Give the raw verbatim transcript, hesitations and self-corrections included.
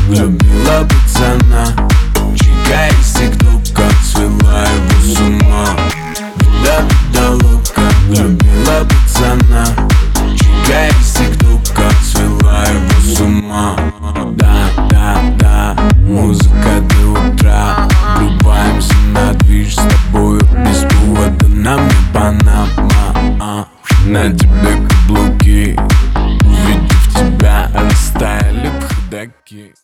Влюбила пацана, чья из тик-тока свела его с ума. Вида, вида, лока. Влюбила пацана, чья из тик-тока свела его с ума. Да, да, да, музыка до утра. Врубаемся на движ с тобою. Без повода нам не Панама. На тебе каблуки, увидев тебя, растаяли б ходаки.